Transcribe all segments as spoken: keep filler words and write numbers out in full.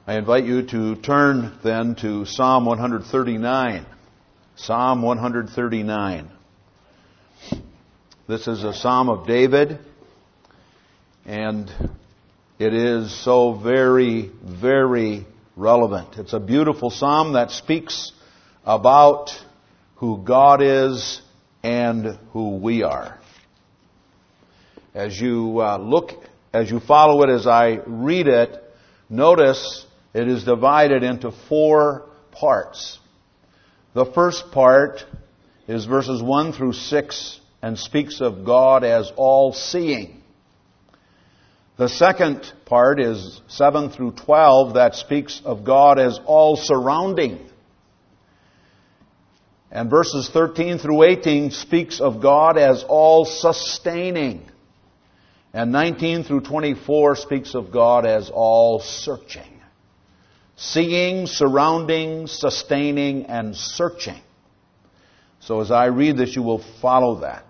I invite you to turn then to Psalm one thirty-nine. Psalm one thirty-nine. This is a Psalm of David, and it is so very, very relevant. It's a beautiful Psalm that speaks about who God is and who we are. As you uh, look, as you follow it, as I read it, notice it is divided into four parts. The first part is verses one through six and speaks of God as all-seeing. The second part is seven through twelve that speaks of God as all-surrounding. And verses thirteen through eighteen speaks of God as all-sustaining. And nineteen through twenty-four speaks of God as all-searching. Seeing, surrounding, sustaining, and searching. So as I read this, you will follow that.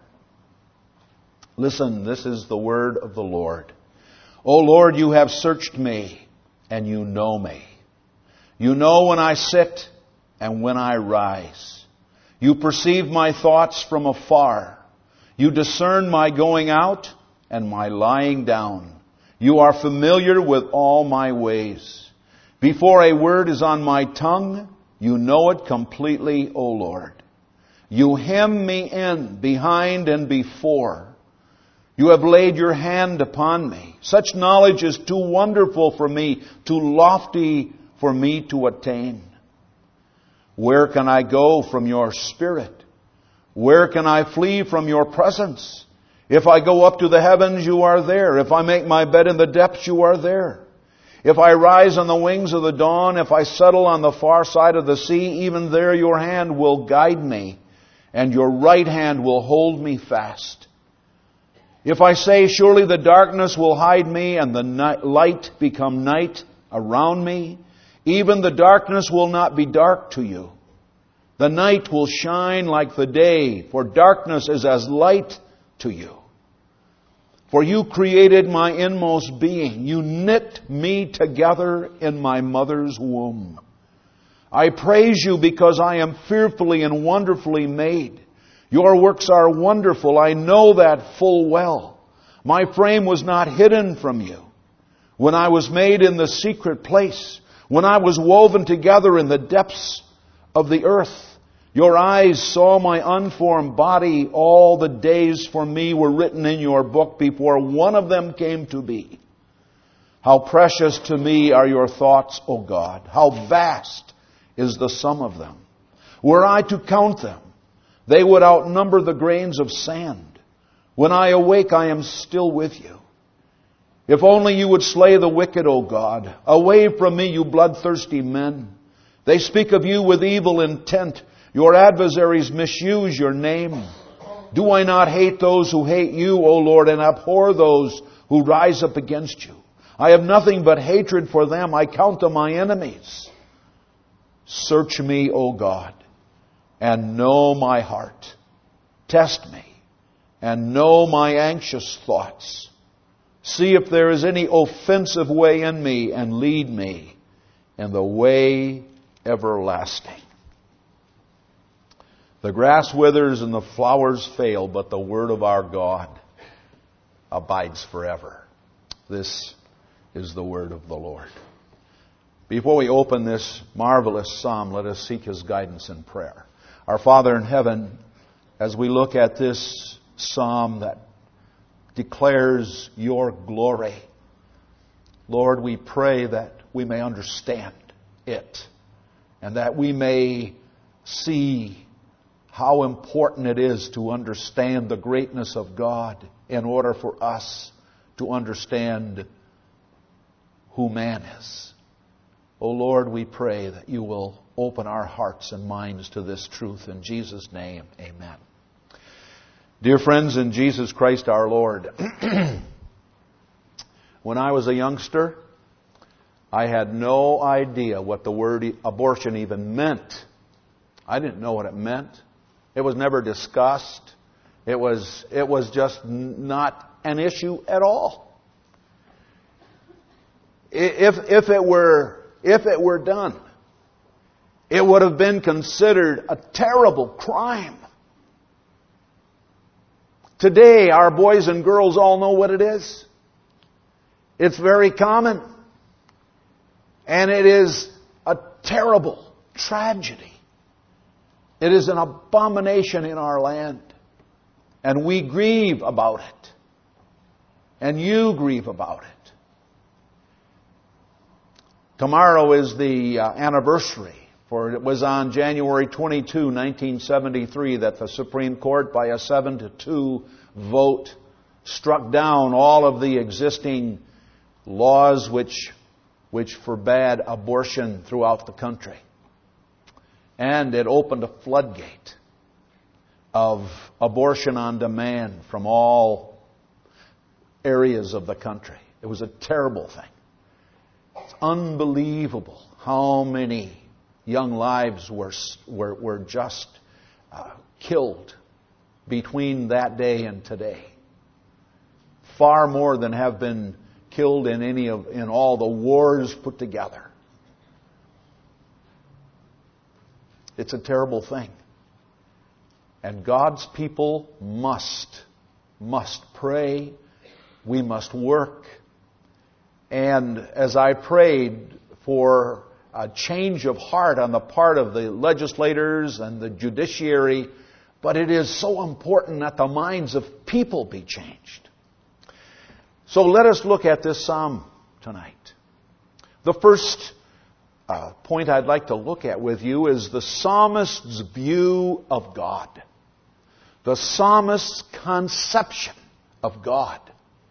Listen, this is the word of the Lord. O Lord, you have searched me, and you know me. You know when I sit and when I rise. You perceive my thoughts from afar. You discern my going out and my lying down. You are familiar with all my ways. Before a word is on my tongue, you know it completely, O Lord. You hem me in, behind and before. You have laid your hand upon me. Such knowledge is too wonderful for me, too lofty for me to attain. Where can I go from your spirit? Where can I flee from your presence? If I go up to the heavens, you are there. If I make my bed in the depths, you are there. If I rise on the wings of the dawn, if I settle on the far side of the sea, even there your hand will guide me, and your right hand will hold me fast. If I say, surely the darkness will hide me, and the night, light become night around me, even the darkness will not be dark to you. The night will shine like the day, for darkness is as light to you. For you created my inmost being. You knit me together in my mother's womb. I praise you because I am fearfully and wonderfully made. Your works are wonderful. I know that full well. My frame was not hidden from you. When I was made in the secret place, when I was woven together in the depths of the earth, your eyes saw my unformed body. All the days for me were written in your book before one of them came to be. How precious to me are your thoughts, O God. How vast is the sum of them. Were I to count them, they would outnumber the grains of sand. When I awake, I am still with you. If only you would slay the wicked, O God. Away from me, you bloodthirsty men. They speak of you with evil intent. Your adversaries misuse your name. Do I not hate those who hate you, O Lord, and abhor those who rise up against you? I have nothing but hatred for them. I count them my enemies. Search me, O God, and know my heart. Test me, and know my anxious thoughts. See if there is any offensive way in me, and lead me in the way everlasting. The grass withers and the flowers fail, but the word of our God abides forever. This is the word of the Lord. Before we open this marvelous psalm, let us seek His guidance in prayer. Our Father in heaven, as we look at this psalm that declares your glory, Lord, we pray that we may understand it and that we may see how important it is to understand the greatness of God in order for us to understand who man is. O Lord, we pray that you will open our hearts and minds to this truth. In Jesus' name, amen. Dear friends in Jesus Christ our Lord, when I was a youngster, I had no idea what the word abortion even meant. I didn't know what it meant. It was never discussed. It was, it was just not an issue at all. If, if it were if it were done, it would have been considered a terrible crime. Today, our boys and girls all know what it is. It's very common. And it is a terrible tragedy. It is an abomination in our land. And we grieve about it. And you grieve about it. Tomorrow is the uh, anniversary, for it was on January twenty-second, nineteen seventy-three, that the Supreme Court, by a seven to two vote, struck down all of the existing laws which, which forbade abortion throughout the country. And it opened a floodgate of abortion on demand from all areas of the country. It was a terrible thing. It's unbelievable how many young lives were were, were just uh, killed between that day and today. Far more than have been killed in any of in all the wars put together. It's a terrible thing. And God's people must, must pray. We must work. And as I prayed for a change of heart on the part of the legislators and the judiciary, but it is so important that the minds of people be changed. So let us look at this psalm tonight. The first uh, point I'd like to look at with you is the psalmist's view of God. The psalmist's conception of God.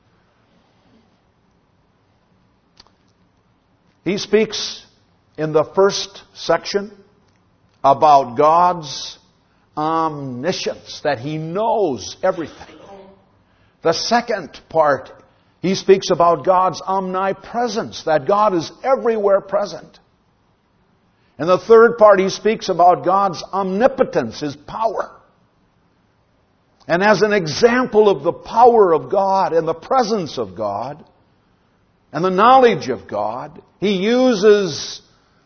He speaks in the first section about God's omniscience, that He knows everything. The second part, he speaks about God's omnipresence, that God is everywhere present. And the third part, he speaks about God's omnipotence, His power. And as an example of the power of God and the presence of God and the knowledge of God, he uses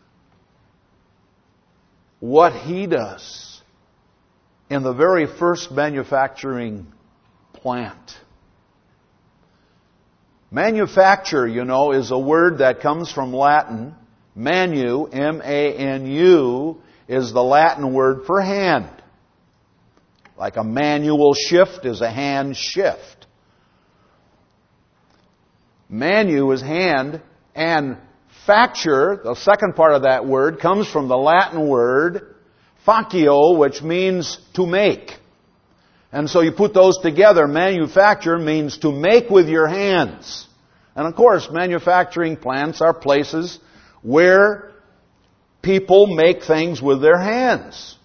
what He does in the very first manufacturing plant. Manufacture, you know, is a word that comes from Latin. Manu, M A N U, is the Latin word for hand. Like a manual shift is a hand shift. Manu is hand, and facture, the second part of that word, comes from the Latin word facio, which means to make. And so you put those together. Manufacture means to make with your hands. And of course, manufacturing plants are places where people make things with their hands.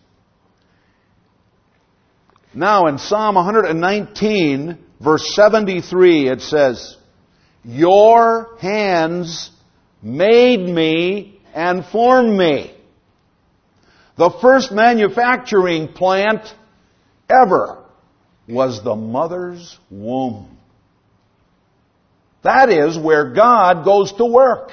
Now in Psalm one nineteen, verse seventy-three, it says, "Your hands made me and formed me." The first manufacturing plant ever was the mother's womb. That is where God goes to work.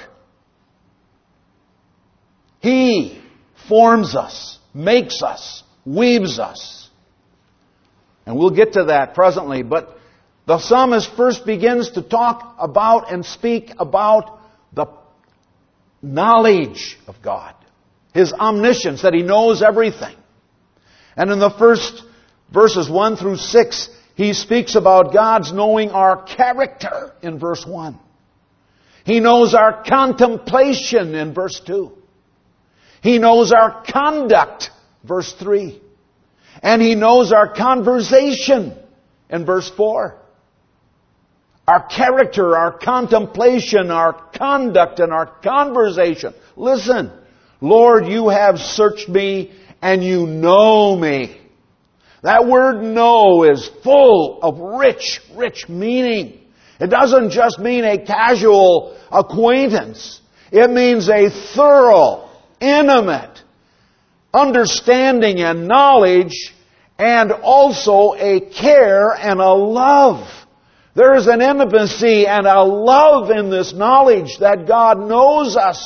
He forms us, makes us, weaves us. And we'll get to that presently, but the psalmist first begins to talk about and speak about the knowledge of God. His omniscience, that He knows everything. And in the first verses one through six, he speaks about God's knowing our character in verse one. He knows our contemplation in verse two. He knows our conduct, verse three. And He knows our conversation in verse four. Our character, our contemplation, our conduct, and our conversation. Listen, Lord, You have searched me and You know me. That word know is full of rich, rich meaning. It doesn't just mean a casual acquaintance. It means a thorough, intimate understanding and knowledge, and also a care and a love. There is an intimacy and a love in this knowledge that God knows us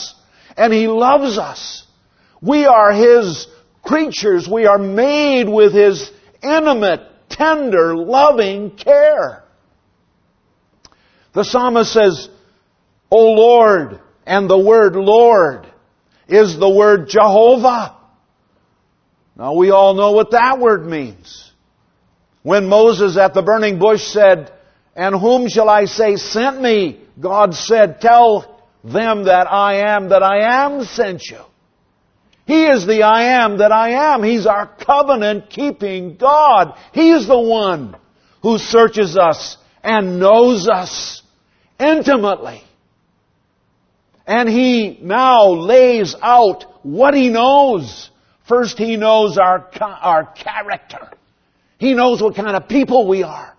And He loves us. We are His creatures. We are made with His intimate, tender, loving care. The psalmist says, O Lord, and the word Lord is the word Jehovah. Now we all know what that word means. When Moses at the burning bush said, and whom shall I say sent me? God said, tell them that I am, that I am sent you. He is the I am that I am. He's our covenant-keeping God. He is the one who searches us and knows us intimately. And He now lays out what He knows. First, He knows our, our character. He knows what kind of people we are.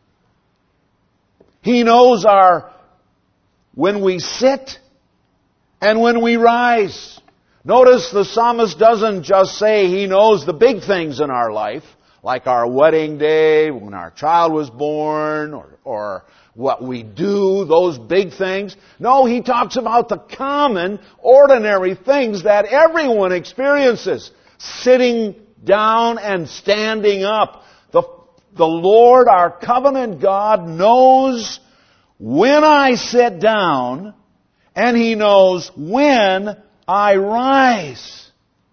He knows our, when we sit and when we rise. Notice the psalmist doesn't just say He knows the big things in our life, like our wedding day, when our child was born, or, or what we do, those big things. No, He talks about the common, ordinary things that everyone experiences. Sitting down and standing up. The, the Lord, our covenant God, knows when I sit down, and He knows when I rise.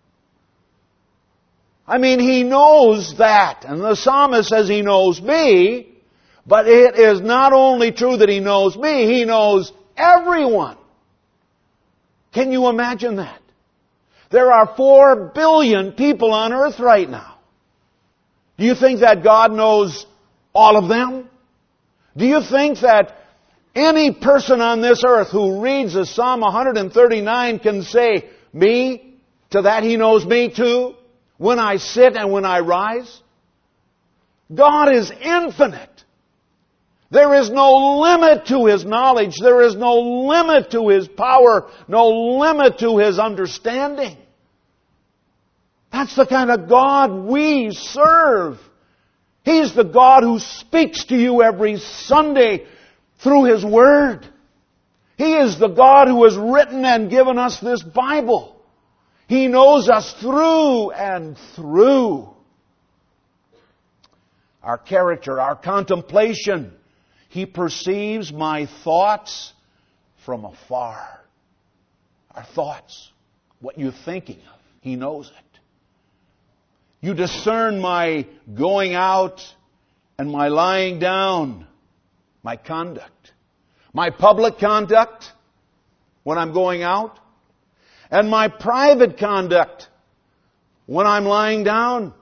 I mean, He knows that. And the psalmist says He knows me. But it is not only true that He knows me, He knows everyone. Can you imagine that? There are four billion people on earth right now. Do you think that God knows all of them? Do you think that any person on this earth who reads the Psalm one thirty-nine can say, me, to that He knows me too, when I sit and when I rise? God is infinite. There is no limit to His knowledge. There is no limit to His power. No limit to His understanding. That's the kind of God we serve. He's the God who speaks to you every Sunday through His Word. He is the God who has written and given us this Bible. He knows us through and through. Our character, our contemplation. He perceives my thoughts from afar. Our thoughts, what you're thinking of, He knows it. You discern my going out and my lying down, my conduct. My public conduct when I'm going out, and my private conduct when I'm lying down.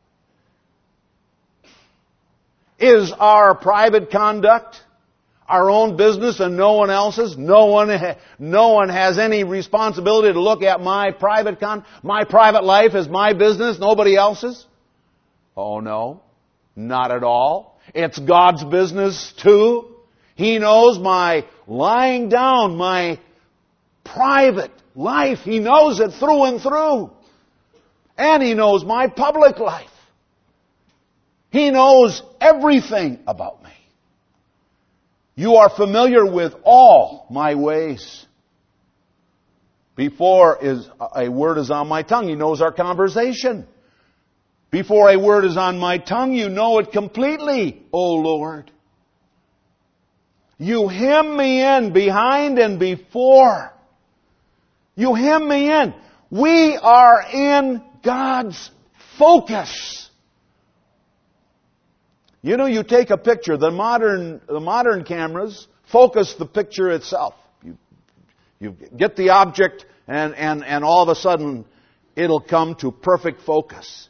Is our private conduct our own business and no one else's? No one, ha- no one has any responsibility to look at my private con. My private life is my business, nobody else's? Oh no, not at all. It's God's business too. He knows my lying down, my private life. He knows it through and through. And He knows my public life. He knows everything about me. You are familiar with all my ways. Before is a word is on my tongue, He knows our conversation. Before a word is on my tongue, You know it completely, O Lord. You hem me in behind and before. You hem me in. We are in God's focus. You know, you take a picture, the modern, the modern cameras focus the picture itself. You, you get the object and, and, and all of a sudden it'll come to perfect focus.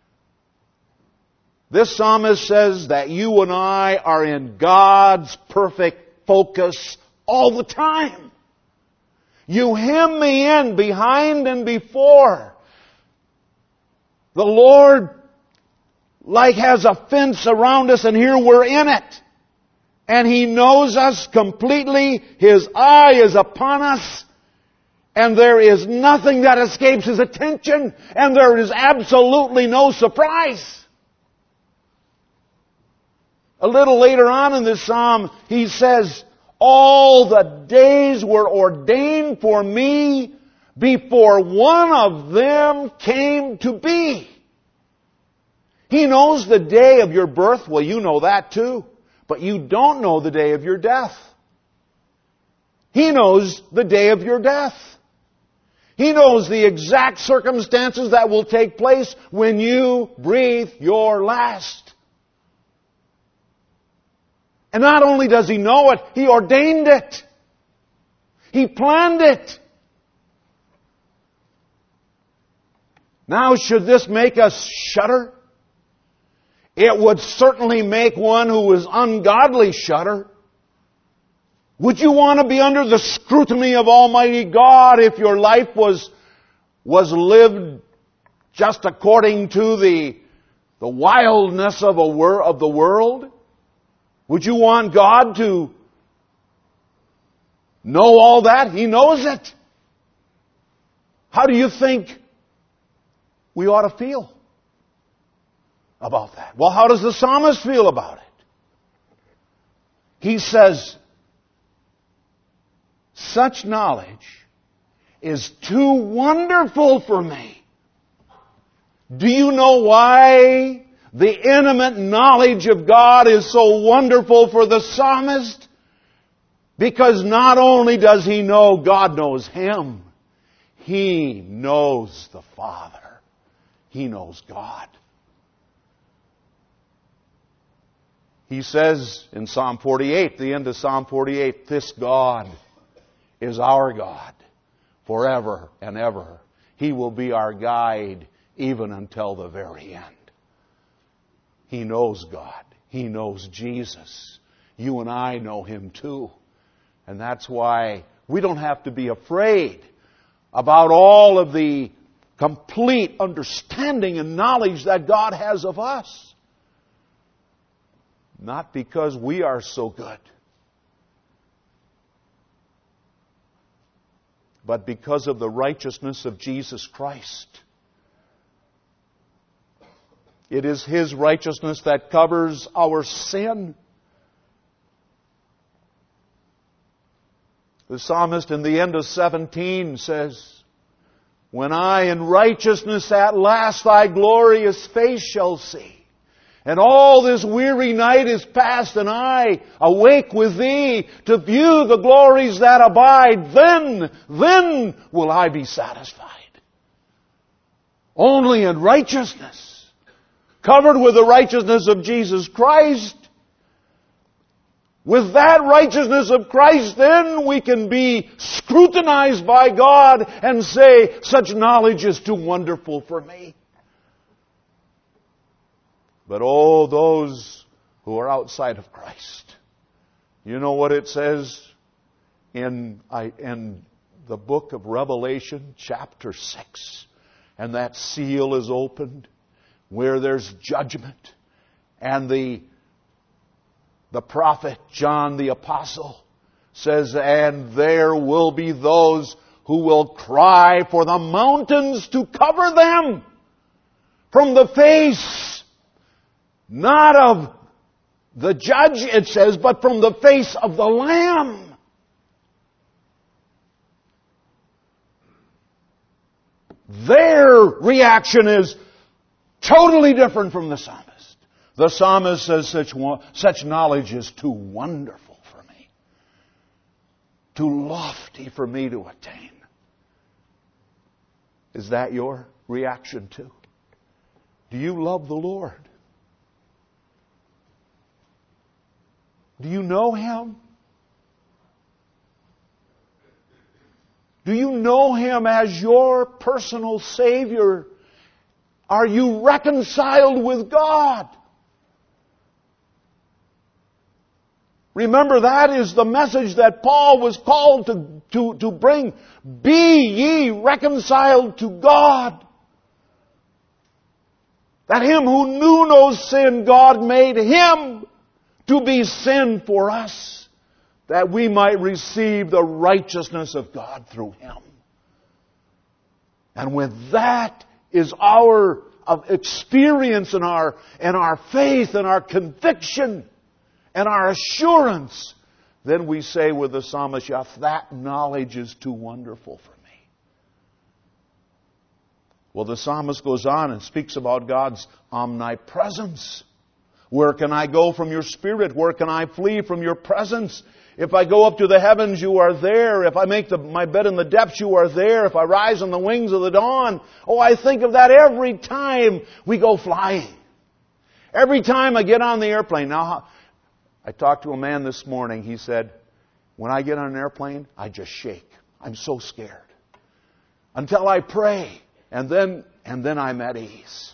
This psalmist says that you and I are in God's perfect focus all the time. You hem me in behind and before. The Lord like has a fence around us, and here we're in it. And He knows us completely. His eye is upon us. And there is nothing that escapes His attention. And there is absolutely no surprise. A little later on in this psalm, he says, all the days were ordained for me before one of them came to be. He knows the day of your birth. Well, you know that too. But you don't know the day of your death. He knows the day of your death. He knows the exact circumstances that will take place when you breathe your last. And not only does He know it, He ordained it. He planned it. Now, should this make us shudder? It would certainly make one who is ungodly shudder. Would you want to be under the scrutiny of Almighty God if your life was, was lived just according to the, the wildness of, a wor- of the world? Would you want God to know all that? He knows it. How do you think we ought to feel about that? Well, how does the psalmist feel about it? He says, such knowledge is too wonderful for me. Do you know why the intimate knowledge of God is so wonderful for the psalmist? Because not only does he know God knows him, he knows the Father. He knows God. He says in Psalm forty-eight, the end of Psalm forty-eight, this God is our God forever and ever. He will be our guide even until the very end. He knows God. He knows Jesus. You and I know Him too. And that's why we don't have to be afraid about all of the complete understanding and knowledge that God has of us. Not because we are so good, but because of the righteousness of Jesus Christ. It is His righteousness that covers our sin. The psalmist in the end of seventeen says, when I in righteousness at last Thy glorious face shall see, and all this weary night is past, and I awake with Thee to view the glories that abide, then, then will I be satisfied. Only in righteousness, covered with the righteousness of Jesus Christ. With that righteousness of Christ, then we can be scrutinized by God and say, such knowledge is too wonderful for me. But oh, those who are outside of Christ. You know what it says in, in the book of Revelation, chapter six. And that seal is opened where there's judgment. And the, the prophet John the Apostle says, and there will be those who will cry for the mountains to cover them from the face, not of the judge, it says, but from the face of the Lamb. Their reaction is totally different from the psalmist. The psalmist says such, such knowledge is too wonderful for me, too lofty for me to attain. Is that your reaction too? Do you love the Lord? Do you know Him? Do you know Him as your personal Savior? Are you reconciled with God? Remember, that is the message that Paul was called to, to, to bring. Be ye reconciled to God. That Him who knew no sin, God made Him to be sin for us, that we might receive the righteousness of God through Him. And when that is our experience and our, and our faith and our conviction and our assurance, then we say with the psalmist, that knowledge is too wonderful for me. Well, the psalmist goes on and speaks about God's omnipresence. Where can I go from your Spirit? Where can I flee from your presence? If I go up to the heavens, you are there. If I make the, my bed in the depths, you are there. If I rise on the wings of the dawn. Oh, I think of that every time we go flying. Every time I get on the airplane. Now, I talked to a man this morning. He said, when I get on an airplane, I just shake. I'm so scared. Until I pray. And then, and then I'm at ease.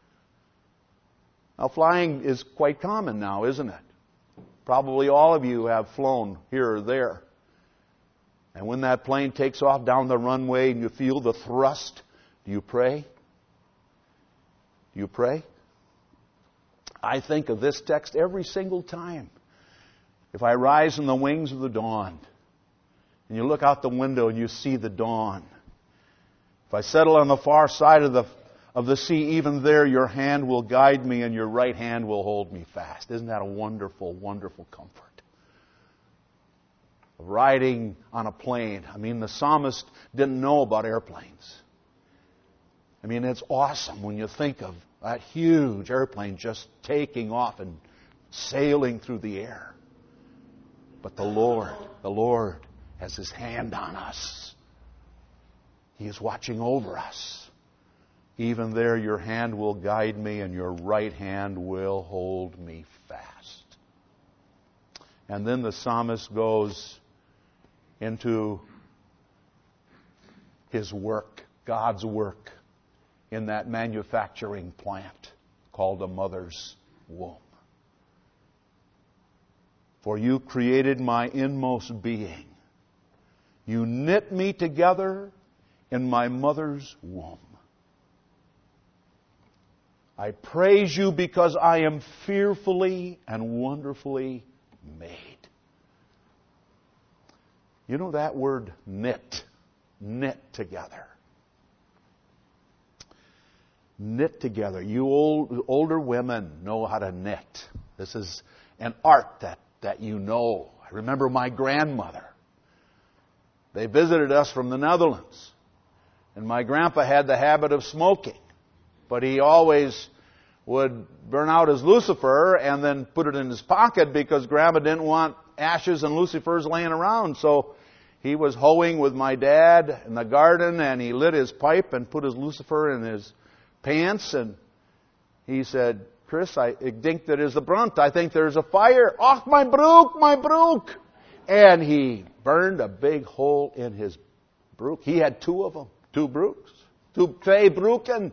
Now, flying is quite common now, isn't it? Probably all of you have flown here or there. And when that plane takes off down the runway and you feel the thrust, do you pray? Do you pray? I think of this text every single time. If I rise in the wings of the dawn, and you look out the window and you see the dawn. If I settle on the far side of the of the sea, even there your hand will guide me and your right hand will hold me fast. Isn't that a wonderful, wonderful comfort? Riding on a plane. I mean, the psalmist didn't know about airplanes. I mean, it's awesome when you think of that huge airplane just taking off and sailing through the air. But the Lord, the Lord has His hand on us. He is watching over us. Even there your hand will guide me and your right hand will hold me fast. And then the psalmist goes into his work, God's work, in that manufacturing plant called a mother's womb. For you created my inmost being. You knit me together in my mother's womb. I praise you because I am fearfully and wonderfully made. You know that word knit, knit together. Knit together. You old, older women know how to knit. This is an art that, that you know. I remember my grandmother. They visited us from the Netherlands. And my grandpa had the habit of smoking. But he always would burn out his lucifer and then put it in his pocket because Grandma didn't want ashes and lucifers laying around. So he was hoeing with my dad in the garden and he lit his pipe and put his lucifer in his pants. And he said, Chris, I think that is the brunt. I think there's a fire. Och, my broek, my broek. And he burned a big hole in his broek. He had two of them. Two broeks. Two, twee broeken.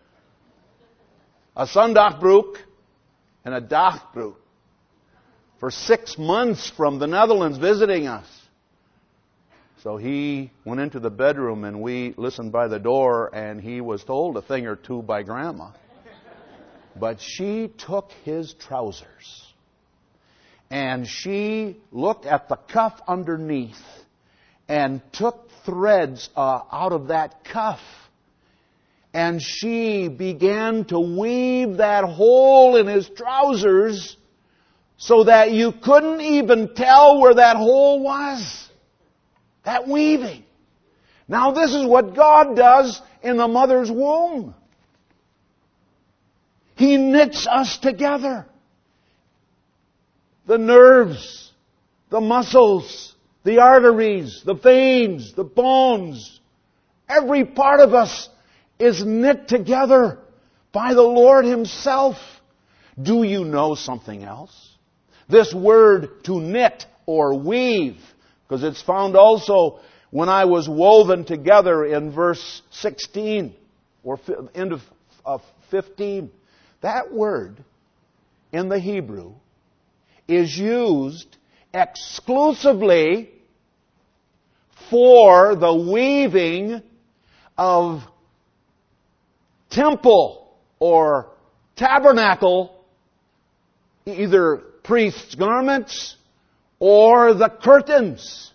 A zondagbroek and a dagbroek. For six months from the Netherlands visiting us. So he went into the bedroom and we listened by the door and he was told a thing or two by Grandma. But she took his trousers and she looked at the cuff underneath and took threads uh, out of that cuff. And she began to weave that hole in his trousers so that you couldn't even tell where that hole was. That weaving. Now this is what God does in the mother's womb. He knits us together. The nerves, the muscles, the arteries, the veins, the bones, every part of us is knit together by the Lord Himself. Do you know something else? This word to knit or weave, because it's found also when I was woven together in verse sixteen or end of, of fifteen. That word in the Hebrew is used exclusively for the weaving of temple or tabernacle, either priest's garments or the curtains.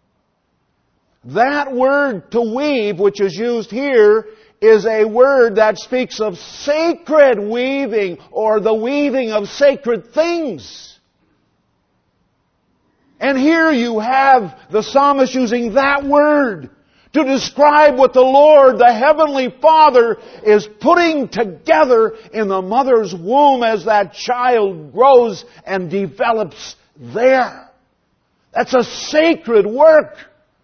That word to weave, which is used here, is a word that speaks of sacred weaving or the weaving of sacred things. And here you have the psalmist using that word to describe what the Lord, the Heavenly Father, is putting together in the mother's womb as that child grows and develops there. That's a sacred work.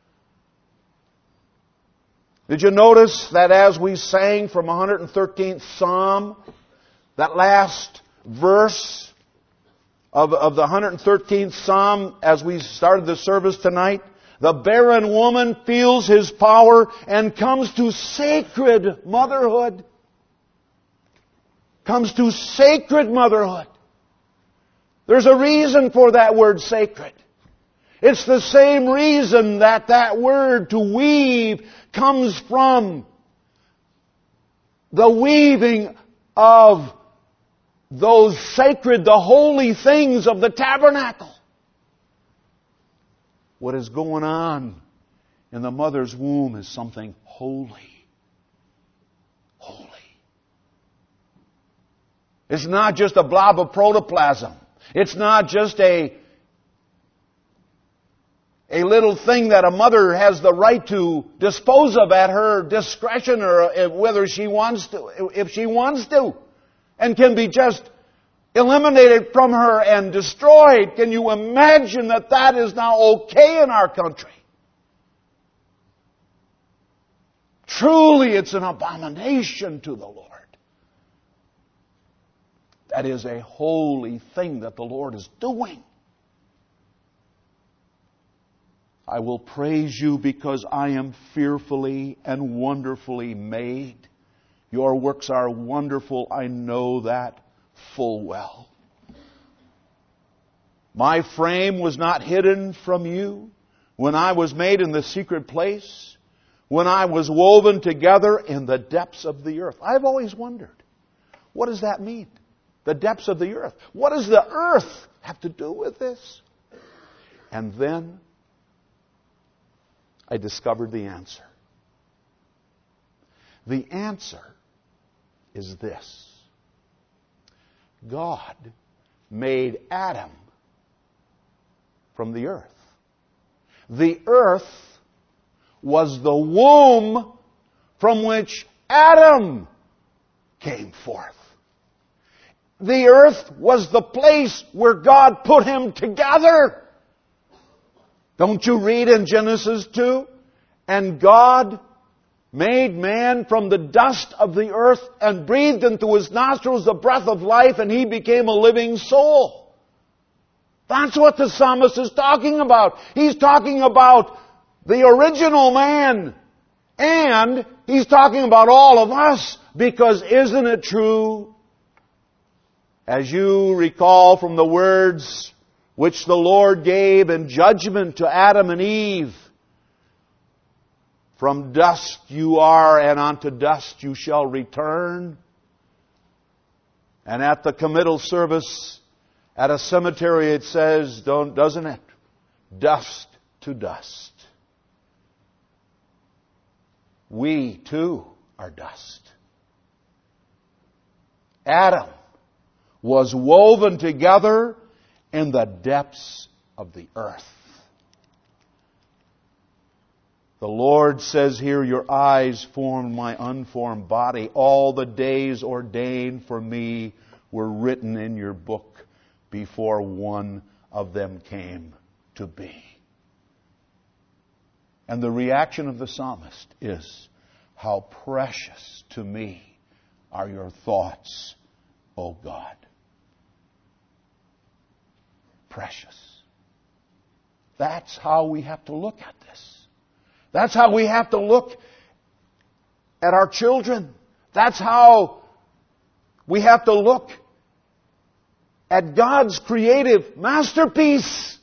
Did you notice that as we sang from one hundred thirteenth Psalm, that last verse of, of the one hundred thirteenth Psalm as we started the service tonight, the barren woman feels His power and comes to sacred motherhood. Comes to sacred motherhood. There's a reason for that word sacred. It's the same reason that that word to weave comes from the weaving of those sacred, the holy things of the tabernacle. What is going on in the mother's womb is something holy. Holy. It's not just a blob of protoplasm. It's not just a A little thing that a mother has the right to dispose of at her discretion, or whether she wants to, if she wants to, and can be just eliminated from her and destroyed. Can you imagine that that is now okay in our country? Truly, it's an abomination to the Lord. That is a holy thing that the Lord is doing. I will praise you because I am fearfully and wonderfully made. Your works are wonderful. I know that full well. My frame was not hidden from you when I was made in the secret place, when I was woven together in the depths of the earth. I've always wondered, what does that mean? The depths of the earth. What does the earth have to do with this? And then I discovered the answer. The answer is this. God made Adam from the earth. The earth was the womb from which Adam came forth. The earth was the place where God put him together. Don't you read in Genesis two? And God made man from the dust of the earth and breathed into his nostrils the breath of life, and he became a living soul. That's what the psalmist is talking about. He's talking about the original man. And he's talking about all of us, because isn't it true? As you recall from the words which the Lord gave in judgment to Adam and Eve, from dust you are, and unto dust you shall return. And at the committal service at a cemetery it says, don't, doesn't it? Dust to dust. We too are dust. Adam was woven together in the depths of the earth. The Lord says here, your eyes formed my unformed body. All the days ordained for me were written in your book before one of them came to be. And the reaction of the psalmist is, how precious to me are your thoughts, O God. Precious. That's how we have to look at this. That's how we have to look at our children. That's how we have to look at God's creative masterpiece.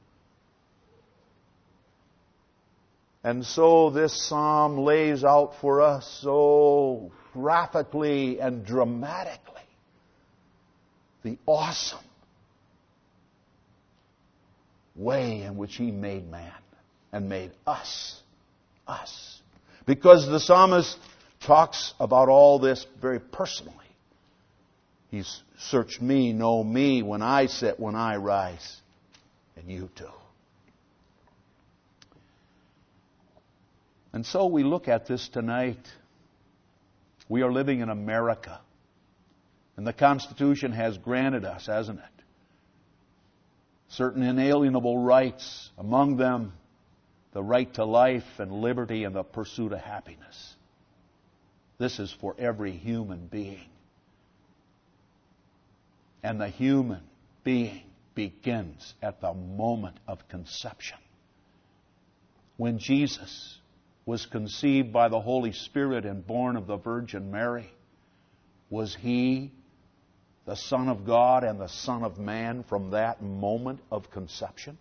And so this psalm lays out for us so graphically and dramatically the awesome way in which He made man and made us. Us. Because the psalmist talks about all this very personally. He's searched me, know me, when I sit, when I rise, and you too. And so we look at this tonight. We are living in America. And the Constitution has granted us, hasn't it, certain inalienable rights, among them the right to life and liberty and the pursuit of happiness. This is for every human being. And the human being begins at the moment of conception. When Jesus was conceived by the Holy Spirit and born of the Virgin Mary, was He the Son of God and the Son of Man from that moment of conception?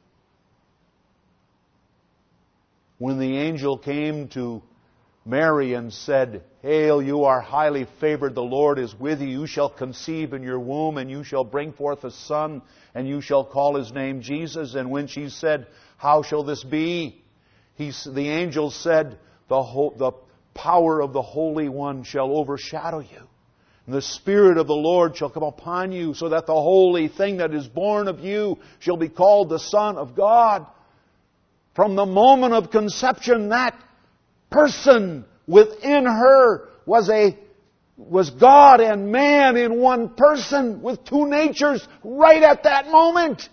When the angel came to Mary and said, "Hail, you are highly favored, the Lord is with you. You shall conceive in your womb, and you shall bring forth a son, and you shall call His name Jesus." And when she said, "How shall this be?" He, the angel said, the, whole, the power of the Holy One shall overshadow you. And the Spirit of the Lord shall come upon you, so that the holy thing that is born of you shall be called the Son of God. From the moment of conception, that person within her was a was God and man in one person with two natures right at that moment.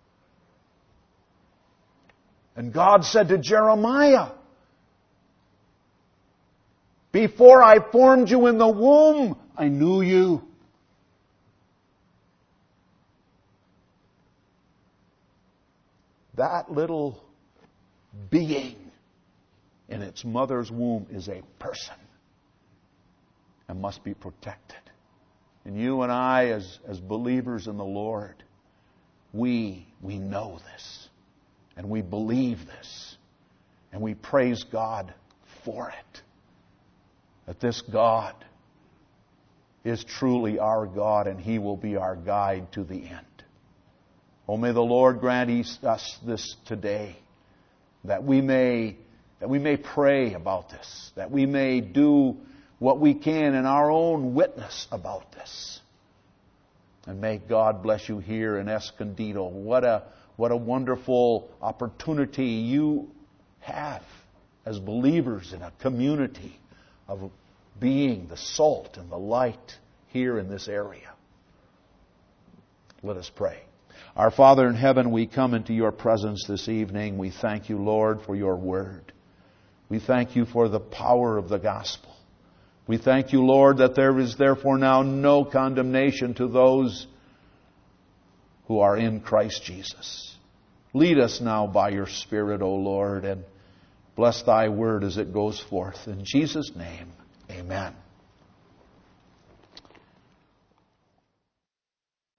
And God said to Jeremiah, "Before I formed you in the womb, I knew you." That little being in its mother's womb is a person and must be protected. And you and I, as, as believers in the Lord, we, we know this. And we believe this. And we praise God for it. That this God is truly our God, and He will be our guide to the end. Oh, may the Lord grant us this today, that we may that we may pray about this, that we may do what we can in our own witness about this. And may God bless you here in Escondido. What a what a wonderful opportunity you have as believers in a community of being the salt and the light here in this area. Let us pray. Our Father in heaven, we come into your presence this evening. We thank you, Lord, for your word. We thank you for the power of the gospel. We thank you, Lord, that there is therefore now no condemnation to those who are in Christ Jesus. Lead us now by your Spirit, O Lord, and bless thy word as it goes forth. In Jesus' name, amen.